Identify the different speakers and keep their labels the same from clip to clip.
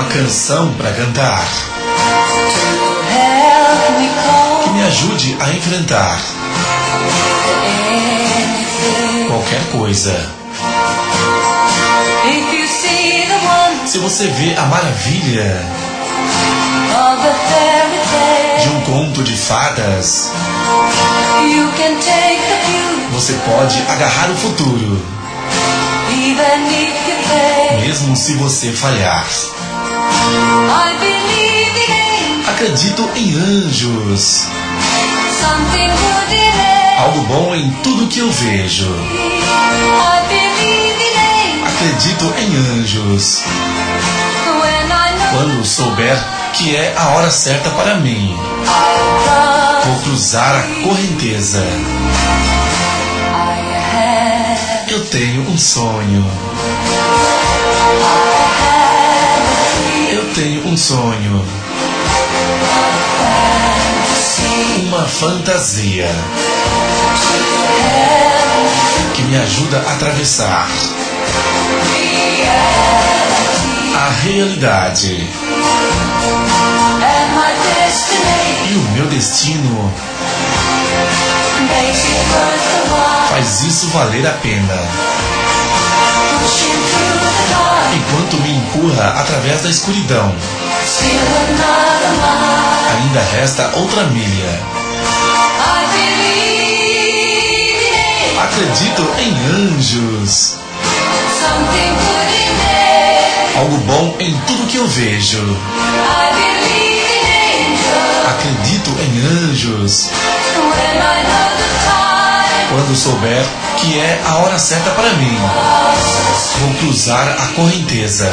Speaker 1: canção para cantar que me ajude a enfrentar qualquer coisa. Se você vê a maravilha de um conto de fadas, você pode agarrar o futuro, mesmo se você falhar. Acredito em anjos, algo bom em tudo que eu vejo. Acredito em anjos, quando souber que é a hora certa para mim, vou cruzar a correnteza. Eu tenho um sonho. Eu tenho um sonho. Uma fantasia que me ajuda a atravessar a realidade. E o meu destino faz isso valer a pena. Enquanto me empurra através da escuridão, ainda resta outra milha. Acredito em anjos, algo bom em tudo que eu vejo. Acredito em anjos, quando souber que é a hora certa para mim, vou cruzar a correnteza.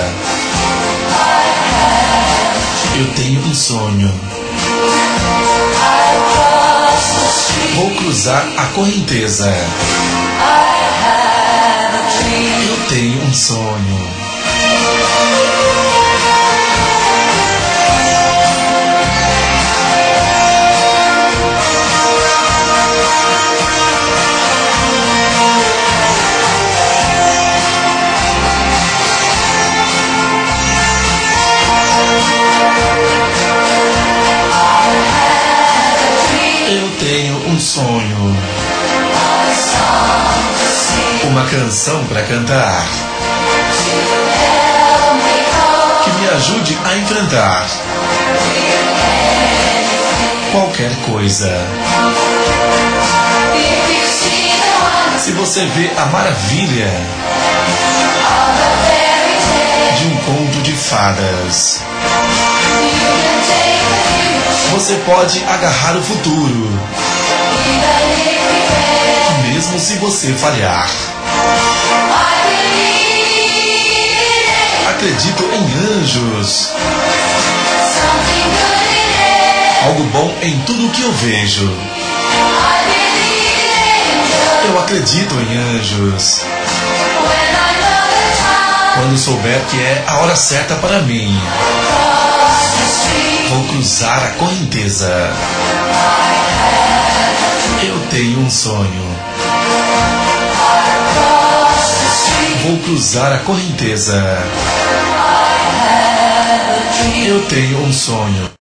Speaker 1: Eu tenho um sonho. Vou cruzar a correnteza. Eu tenho um sonho. Eu tenho um sonho, uma canção para cantar que me ajude a enfrentar qualquer coisa. Se você vê a maravilha de um conto de fadas, você pode agarrar o futuro, mesmo se você falhar. Acredito em anjos, algo bom em tudo que eu vejo. Eu acredito em anjos, quando souber que é a hora certa para mim, vou cruzar a correnteza. Eu tenho um sonho. Vou cruzar a correnteza. Eu tenho um sonho.